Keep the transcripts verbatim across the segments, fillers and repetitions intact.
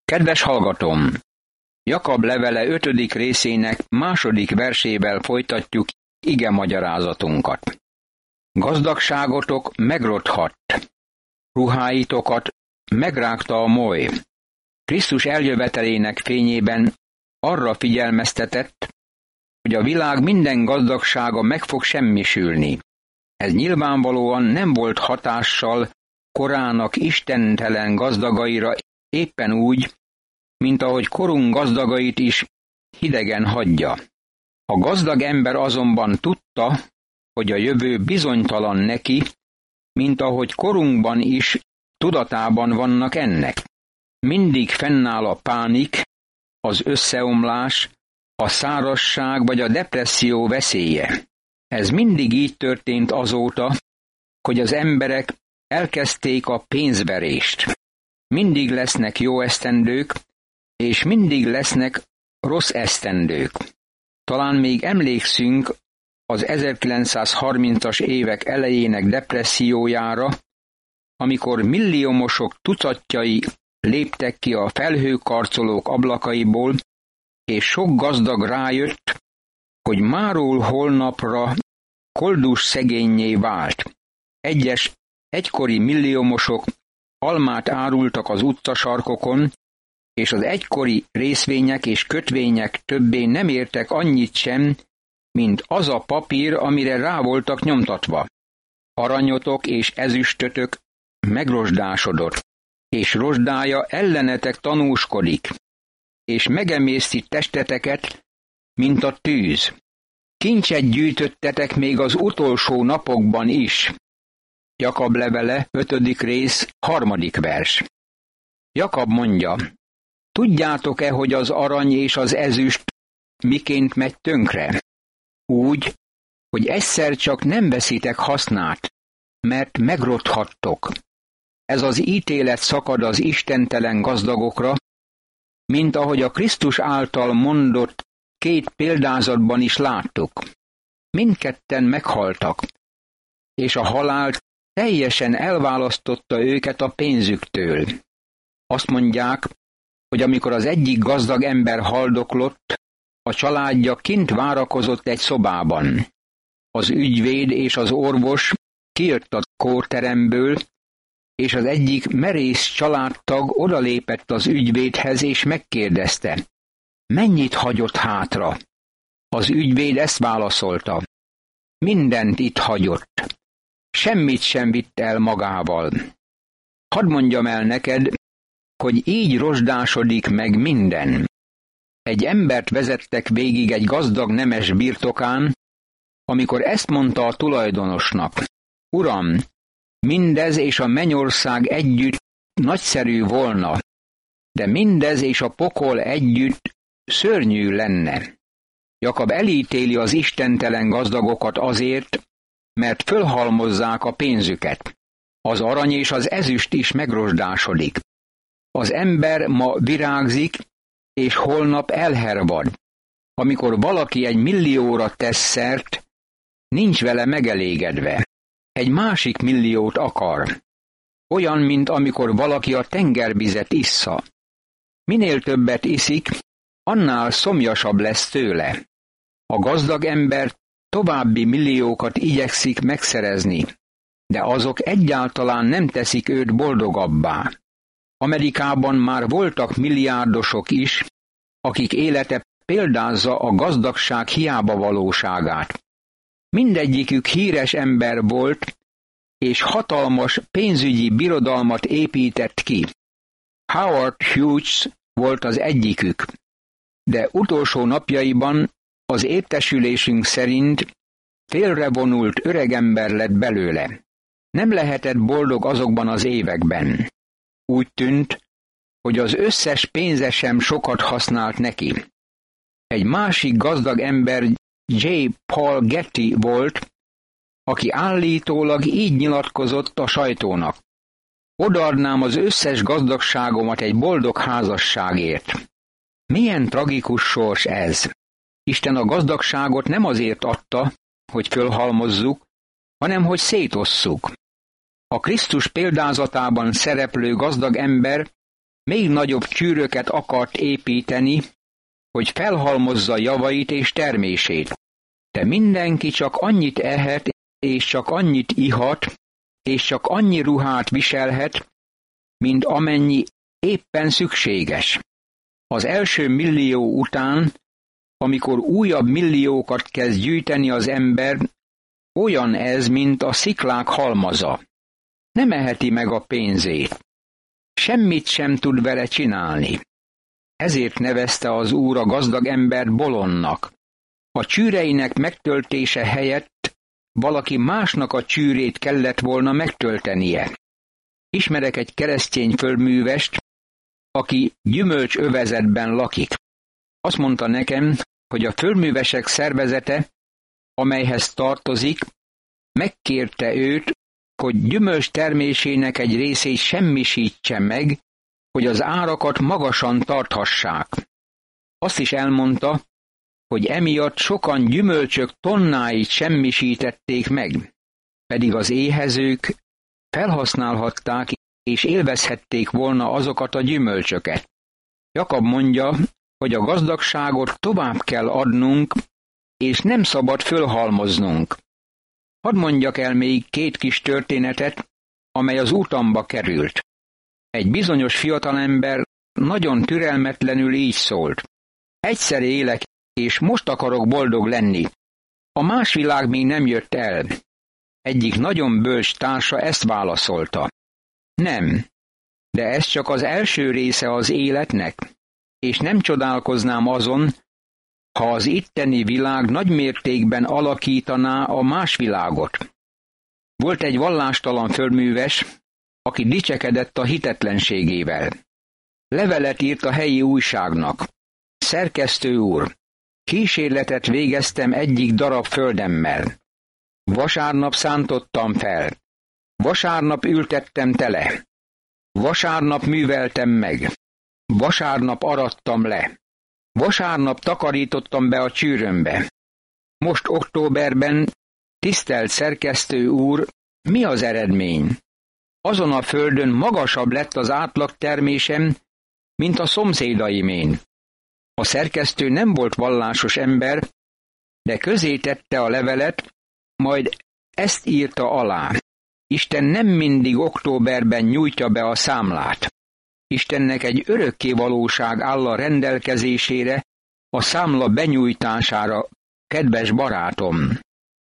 Kedves hallgatóm! Jakab levele ötödik részének második versével folytatjuk ige magyarázatunkat. Gazdagságotok megrothadt, ruháitokat megrágta a moly. Krisztus eljövetelének fényében arra figyelmeztetett, hogy a világ minden gazdagsága meg fog semmisülni. Ez nyilvánvalóan nem volt hatással korának istentelen gazdagaira, éppen úgy, mint ahogy korunk gazdagait is hidegen hagyja. A gazdag ember azonban tudta, hogy a jövő bizonytalan neki, mint ahogy korunkban is tudatában vannak ennek. Mindig fennáll a pánik, az összeomlás, a szárazság vagy a depresszió veszélye. Ez mindig így történt azóta, hogy az emberek elkezdték a pénzverést. Mindig lesznek jó esztendők, és mindig lesznek rossz esztendők. Talán még emlékszünk az ezerkilencszázharmincas évek elejének depressziójára, amikor milliómosok tucatjai léptek ki a felhőkarcolók ablakaiból, és sok gazdag rájött, hogy máról holnapra koldus szegénnyé vált. Egyes egykori milliómosok almát árultak az utcasarkokon, és az egykori részvények és kötvények többé nem értek annyit sem, mint az a papír, amire rá voltak nyomtatva. Aranyotok és ezüstötök megrozsdásodott, és rozsdája ellenetek tanúskodik, és megemészti testeteket, mint a tűz. Kincset gyűjtöttetek még az utolsó napokban is. Jakab levele, ötödik rész, harmadik vers. Jakab mondja, tudjátok-e, hogy az arany és az ezüst miként megy tönkre? Úgy, hogy egyszer csak nem veszitek hasznát, mert megrothattok. Ez az ítélet szakad az istentelen gazdagokra, mint ahogy a Krisztus által mondott két példázatban is láttuk. Mindketten meghaltak, és a halál teljesen elválasztotta őket a pénzüktől. Azt mondják, hogy amikor az egyik gazdag ember haldoklott, a családja kint várakozott egy szobában. Az ügyvéd és az orvos kijött a kórteremből, és az egyik merész családtag odalépett az ügyvédhez, és megkérdezte, mennyit hagyott hátra? Az ügyvéd ezt válaszolta, mindent itt hagyott, semmit sem vitt el magával. Hadd mondjam el neked, hogy így rozsdásodik meg minden. Egy embert vezettek végig egy gazdag nemes birtokán, amikor ezt mondta a tulajdonosnak, Uram, mindez és a mennyország együtt nagyszerű volna, de mindez és a pokol együtt szörnyű lenne. Jakab elítéli az istentelen gazdagokat azért, mert fölhalmozzák a pénzüket. Az arany és az ezüst is megrozsdásodik. Az ember ma virágzik, és holnap elhervad. Amikor valaki egy millióra tesz szert, nincs vele megelégedve. Egy másik milliót akar. Olyan, mint amikor valaki a tengervizet issza. Minél többet iszik, annál szomjasabb lesz tőle. A gazdag ember további milliókat igyekszik megszerezni, de azok egyáltalán nem teszik őt boldogabbá. Amerikában már voltak milliárdosok is, akik élete példázza a gazdagság hiába valóságát. Mindegyikük híres ember volt, és hatalmas pénzügyi birodalmat épített ki. Howard Hughes volt az egyikük, de utolsó napjaiban az értesülésünk szerint félrevonult öregember lett belőle. Nem lehetett boldog azokban az években. Úgy tűnt, hogy az összes pénze sem sokat használt neki. Egy másik gazdag ember J. Paul Getty volt, aki állítólag így nyilatkozott a sajtónak. Odaadnám az összes gazdagságomat egy boldog házasságért. Milyen tragikus sors ez! Isten a gazdagságot nem azért adta, hogy fölhalmozzuk, hanem hogy szétosszuk. A Krisztus példázatában szereplő gazdag ember még nagyobb csűröket akart építeni, hogy felhalmozza javait és termését. De mindenki csak annyit ehet, és csak annyit ihat, és csak annyi ruhát viselhet, mint amennyi éppen szükséges. Az első millió után, amikor újabb milliókat kezd gyűjteni az ember, olyan ez, mint a sziklák halmaza. Nem eheti meg a pénzét. Semmit sem tud vele csinálni. Ezért nevezte az Úr a gazdag embert bolondnak. A csűreinek megtöltése helyett valaki másnak a csűrét kellett volna megtöltenie. Ismerek egy keresztény földművest, aki gyümölcsövezetben lakik. Azt mondta nekem, hogy a földművesek szervezete, amelyhez tartozik, megkérte őt, hogy gyümölcs termésének egy részét semmisítse meg, hogy az árakat magasan tarthassák. Azt is elmondta, hogy emiatt sokan gyümölcsök tonnáit semmisítették meg, pedig az éhezők felhasználhatták és élvezhették volna azokat a gyümölcsöket. Jakab mondja, hogy a gazdagságot tovább kell adnunk, és nem szabad fölhalmoznunk. Hadd mondjak el még két kis történetet, amely az utamba került. Egy bizonyos fiatalember nagyon türelmetlenül így szólt. Egyszer élek, és most akarok boldog lenni. A más világ még nem jött el. Egyik nagyon bölcs társa ezt válaszolta. Nem, de ez csak az első része az életnek, és nem csodálkoznám azon, ha az itteni világ nagy mértékben alakítaná a más világot. Volt egy vallástalan földműves, aki dicsekedett a hitetlenségével. Levelet írt a helyi újságnak. Szerkesztő úr, kísérletet végeztem egyik darab földemmel. Vasárnap szántottam fel. Vasárnap ültettem tele. Vasárnap műveltem meg. Vasárnap arattam le. Vasárnap takarítottam be a csűrömbe. Most októberben, tisztelt szerkesztő úr, mi az eredmény? Azon a földön magasabb lett az átlag termésem, mint a szomszédaimén. A szerkesztő nem volt vallásos ember, de közé tette a levelet, majd ezt írta alá. Isten nem mindig októberben nyújtja be a számlát. Istennek egy örökké valóság áll a rendelkezésére, a számla benyújtására, kedves barátom.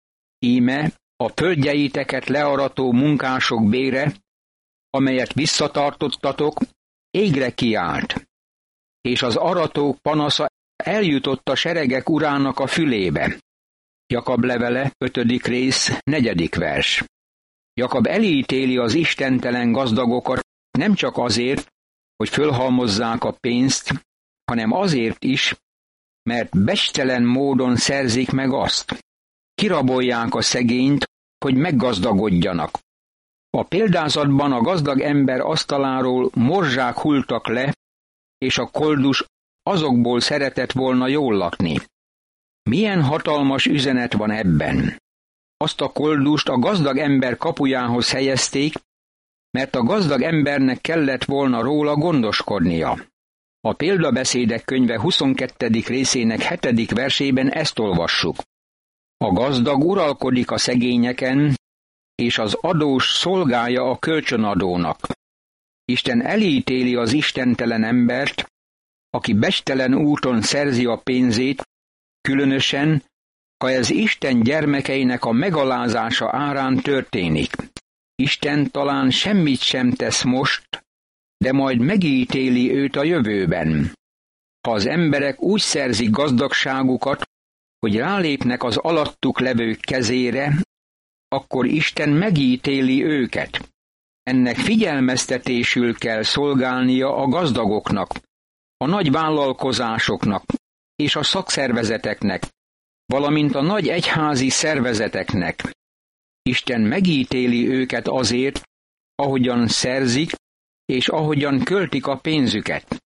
Íme a földjeiteket learató munkások bére, amelyet visszatartottatok, égre kiállt, és az aratók panasza eljutott a seregek urának a fülébe. Jakab levele, ötödik rész, negyedik vers. Jakab elítéli az istentelen gazdagokat nem csak azért, hogy fölhalmozzák a pénzt, hanem azért is, mert becstelen módon szerzik meg azt. Kirabolják a szegényt, hogy meggazdagodjanak. A példázatban a gazdag ember asztaláról morzsák hultak le, és a koldus azokból szeretett volna jól lakni. Milyen hatalmas üzenet van ebben? Azt a koldust a gazdag ember kapujához helyezték, mert a gazdag embernek kellett volna róla gondoskodnia. A példabeszédek könyve huszonkettedik részének hetedik versében ezt olvassuk. A gazdag uralkodik a szegényeken, és az adós szolgálja a kölcsönadónak. Isten elítéli az istentelen embert, aki becstelen úton szerzi a pénzét, különösen, ha ez Isten gyermekeinek a megalázása árán történik. Isten talán semmit sem tesz most, de majd megítéli őt a jövőben. Ha az emberek úgy szerzik gazdagságukat, hogy rálépnek az alattuk levők kezére, akkor Isten megítéli őket. Ennek figyelmeztetésül kell szolgálnia a gazdagoknak, a nagy vállalkozásoknak és a szakszervezeteknek, valamint a nagy egyházi szervezeteknek. Isten megítéli őket azért, ahogyan szerzik, és ahogyan költik a pénzüket.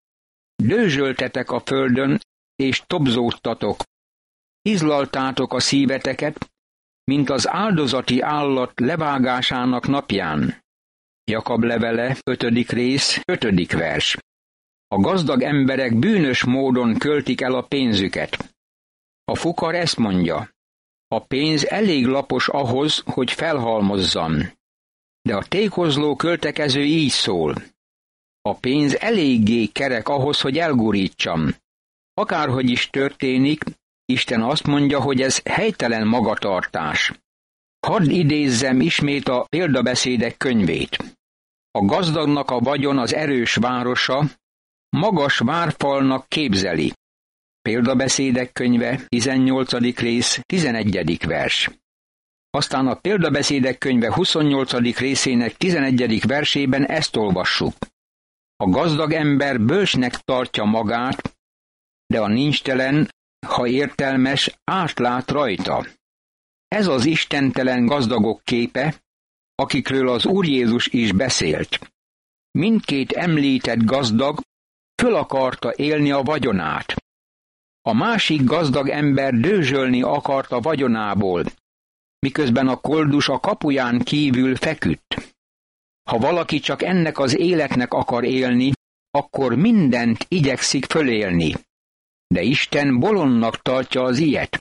Dőzsöltetek a földön, és tobzódtatok. Izlaltátok a szíveteket, mint az áldozati állat levágásának napján. Jakab levele, ötödik rész, ötödik vers. A gazdag emberek bűnös módon költik el a pénzüket. A fukar ezt mondja: a pénz elég lapos ahhoz, hogy felhalmozzam. De a tékozló költekező így szól: a pénz eléggé kerek ahhoz, hogy elgurítsam. Akárhogy is történik, Isten azt mondja, hogy ez helytelen magatartás. Hadd idézzem ismét a példabeszédek könyvét. A gazdagnak a vagyon az erős városa, magas várfalnak képzeli. Példabeszédek könyve, tizennyolcadik rész, tizenegyedik vers. Aztán a példabeszédek könyve huszonnyolcadik részének tizenegyedik versében ezt olvassuk: a gazdag ember bölcsnek tartja magát, de a nincstelen, ha értelmes, átlát rajta. Ez az istentelen gazdagok képe, akikről az Úr Jézus is beszélt. Mindkét említett gazdag föl akarta élni a vagyonát. A másik gazdag ember dőzsölni akart a vagyonából, miközben a koldus a kapuján kívül feküdt. Ha valaki csak ennek az életnek akar élni, akkor mindent igyekszik fölélni. De Isten bolondnak tartja az ilyet.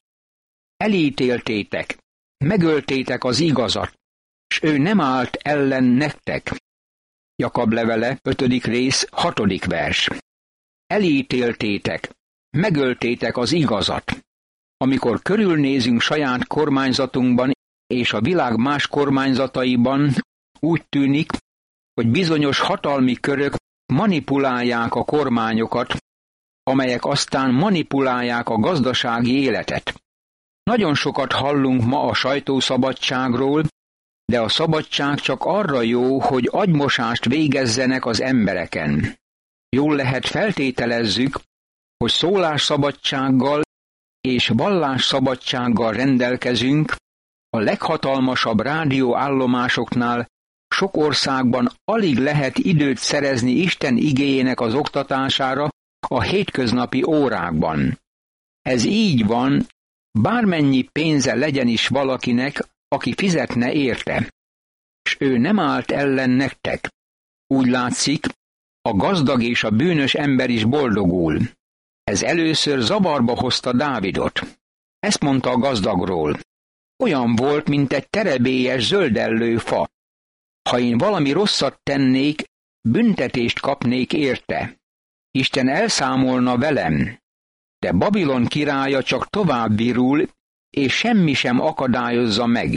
Elítéltétek, megöltétek az igazat, s ő nem állt ellen nektek. Jakab levele, ötödik rész, hatodik vers. Elítéltétek, megöltétek az igazat. Amikor körülnézünk saját kormányzatunkban és a világ más kormányzataiban, úgy tűnik, hogy bizonyos hatalmi körök manipulálják a kormányokat, amelyek aztán manipulálják a gazdasági életet. Nagyon sokat hallunk ma a sajtószabadságról, de a szabadság csak arra jó, hogy agymosást végezzenek az embereken. Jól lehet feltételezzük, hogy szólásszabadsággal és vallásszabadsággal rendelkezünk, a leghatalmasabb rádióállomásoknál sok országban alig lehet időt szerezni Isten igéjének az oktatására a hétköznapi órákban. Ez így van, bármennyi pénze legyen is valakinek, aki fizetne érte. S ő nem állt ellen nektek. Úgy látszik, a gazdag és a bűnös ember is boldogul. Ez először zavarba hozta Dávidot. Ezt mondta a gazdagról: olyan volt, mint egy terebélyes zöldellő fa. Ha én valami rosszat tennék, büntetést kapnék érte. Isten elszámolna velem. De Babilon királya csak tovább virul, és semmi sem akadályozza meg.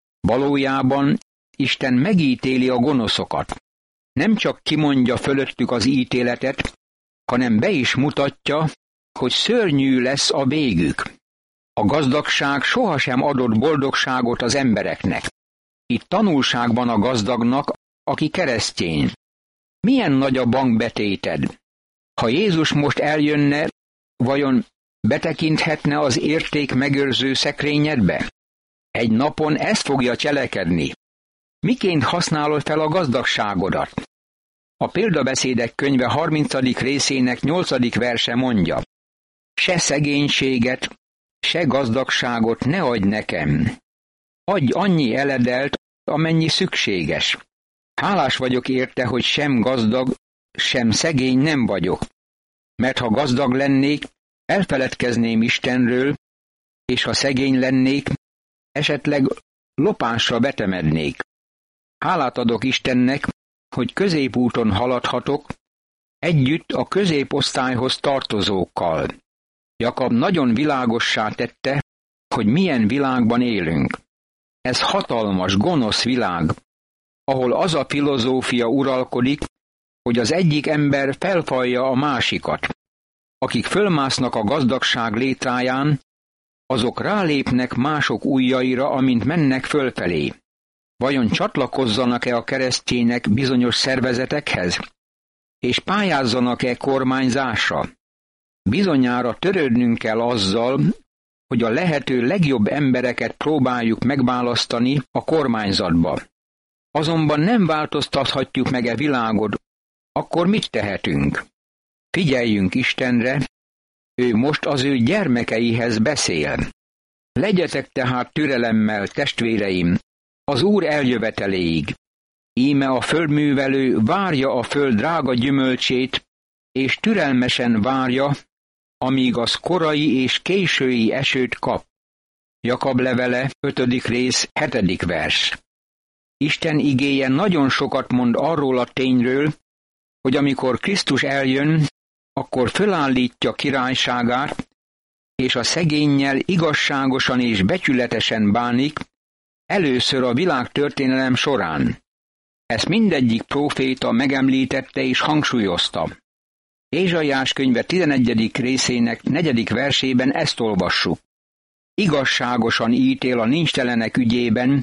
Valójában Isten megítéli a gonoszokat. Nem csak kimondja fölöttük az ítéletet, hanem be is mutatja, hogy szörnyű lesz a végük. A gazdagság sohasem adott boldogságot az embereknek. Itt tanulság van a gazdagnak, aki keresztény. Milyen nagy a bankbetéted? Ha Jézus most eljönne, vajon betekinthetne az érték megőrző szekrényedbe? Egy napon ezt fogja cselekedni. Miként használod fel a gazdagságodat? A példabeszédek könyve harmincadik részének nyolcadik verse mondja: se szegénységet, se gazdagságot ne adj nekem. Adj annyi eledelt, amennyi szükséges. Hálás vagyok érte, hogy sem gazdag, sem szegény nem vagyok. Mert ha gazdag lennék, elfeledkezném Istenről, és ha szegény lennék, esetleg lopásra vetemednék. Hálát adok Istennek, hogy középúton haladhatok, együtt a középosztályhoz tartozókkal. Jakab nagyon világossá tette, hogy milyen világban élünk. Ez hatalmas, gonosz világ, ahol az a filozófia uralkodik, hogy az egyik ember felfalja a másikat. Akik fölmásznak a gazdagság létráján, azok rálépnek mások ujjaira, amint mennek fölfelé. Vajon csatlakozzanak-e a keresztények bizonyos szervezetekhez? És pályázzanak-e kormányzásra? Bizonyára törődnünk kell azzal, hogy a lehető legjobb embereket próbáljuk megválasztani a kormányzatba. Azonban nem változtathatjuk meg e világot, akkor mit tehetünk? Figyeljünk Istenre, ő most az ő gyermekeihez beszél. Legyetek tehát türelemmel, testvéreim, az Úr eljöveteléig. Íme a földművelő várja a föld drága gyümölcsét, és türelmesen várja, amíg az korai és késői esőt kap. Jakab levele, ötödik rész, hetedik vers. Isten igéje nagyon sokat mond arról a tényről, hogy amikor Krisztus eljön, akkor fölállítja királyságát, és a szegénnyel igazságosan és becsületesen bánik, először a világtörténelem során. Ezt mindegyik próféta megemlítette és hangsúlyozta. Ézsaiás könyve tizenegyedik részének negyedik versében ezt olvassuk. Igazságosan ítél a nincstelenek ügyében,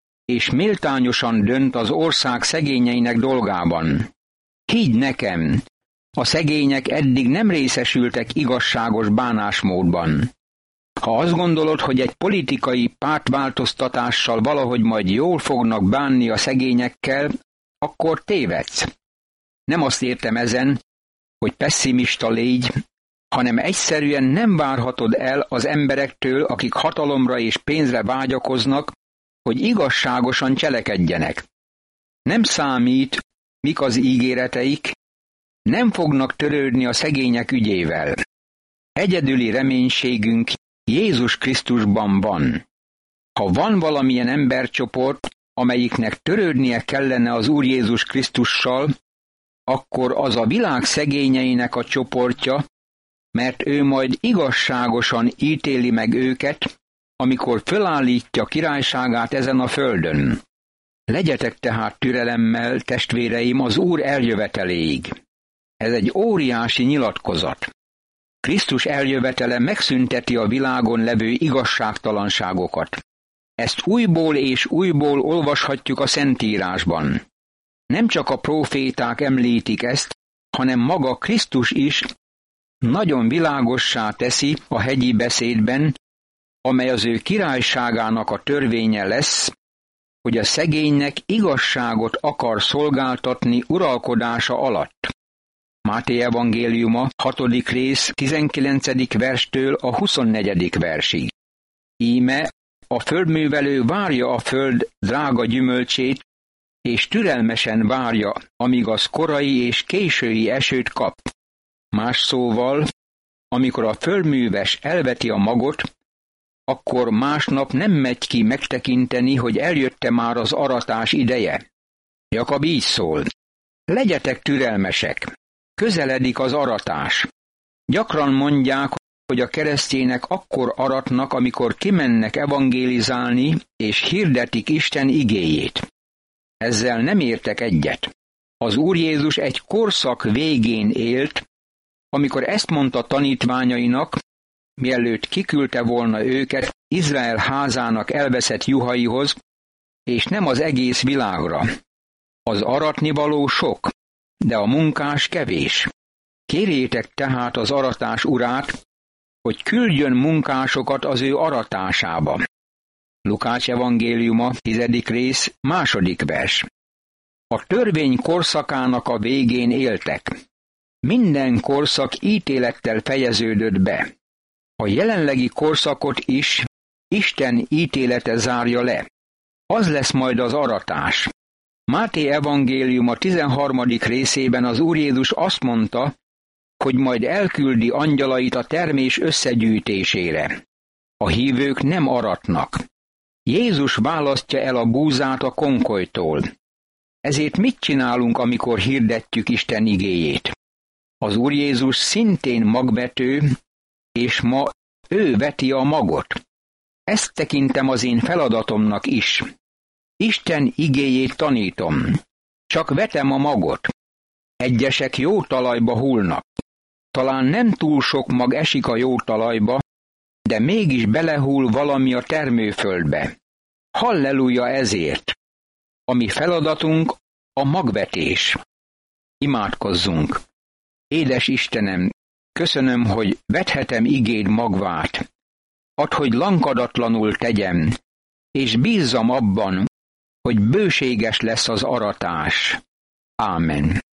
és méltányosan dönt az ország szegényeinek dolgában. Higgy nekem, a szegények eddig nem részesültek igazságos bánásmódban. Ha azt gondolod, hogy egy politikai pártváltoztatással valahogy majd jól fognak bánni a szegényekkel, akkor tévedsz. Nem azt értem ezen, hogy pesszimista légy, hanem egyszerűen nem várhatod el az emberektől, akik hatalomra és pénzre vágyakoznak, hogy igazságosan cselekedjenek. Nem számít, mik az ígéreteik, nem fognak törődni a szegények ügyével. Egyedüli reménységünk Jézus Krisztusban van. Ha van valamilyen embercsoport, amelyiknek törődnie kellene az Úr Jézus Krisztussal, akkor az a világ szegényeinek a csoportja, mert ő majd igazságosan ítéli meg őket, amikor fölállítja királyságát ezen a földön. Legyetek tehát türelemmel, testvéreim, az Úr eljöveteléig. Ez egy óriási nyilatkozat. Krisztus eljövetele megszünteti a világon levő igazságtalanságokat. Ezt újból és újból olvashatjuk a Szentírásban. Nem csak a próféták említik ezt, hanem maga Krisztus is nagyon világossá teszi a hegyi beszédben, amely az ő királyságának a törvénye lesz, hogy a szegénynek igazságot akar szolgáltatni uralkodása alatt. Máté evangéliuma, hatodik rész, tizenkilencedik verstől a huszonnegyedik versig. Íme a földművelő várja a föld drága gyümölcsét, és türelmesen várja, amíg az korai és késői esőt kap. Más szóval, amikor a földműves elveti a magot, akkor másnap nem megy ki megtekinteni, hogy eljött-e már az aratás ideje. Jakab így szól. Legyetek türelmesek, közeledik az aratás. Gyakran mondják, hogy a keresztjének akkor aratnak, amikor kimennek evangélizálni, és hirdetik Isten igéjét. Ezzel nem értek egyet. Az Úr Jézus egy korszak végén élt, amikor ezt mondta tanítványainak, mielőtt kiküldte volna őket Izrael házának elveszett juhaihoz, és nem az egész világra. Az aratnivaló sok, de a munkás kevés. Kérjétek tehát az aratás urát, hogy küldjön munkásokat az ő aratásába. Lukács evangéliuma, tizedik rész, második vers. A törvény korszakának a végén éltek. Minden korszak ítélettel fejeződött be. A jelenlegi korszakot is Isten ítélete zárja le. Az lesz majd az aratás. Máté evangéliuma tizenharmadik részében az Úr Jézus azt mondta, hogy majd elküldi angyalait a termés összegyűjtésére. A hívők nem aratnak. Jézus választja el a búzát a konkolytól. Ezért mit csinálunk, amikor hirdetjük Isten igéjét? Az Úr Jézus szintén magvető, és ma ő veti a magot. Ezt tekintem az én feladatomnak is. Isten igéjét tanítom. Csak vetem a magot. Egyesek jó talajba hullnak. Talán nem túl sok mag esik a jó talajba, de mégis belehull valami a termőföldbe. Halleluja ezért! A mi feladatunk a magvetés. Imádkozzunk! Édes Istenem, köszönöm, hogy vethetem igéd magvát. Add, hogy lankadatlanul tegyem, és bízzam abban, hogy bőséges lesz az aratás. Ámen.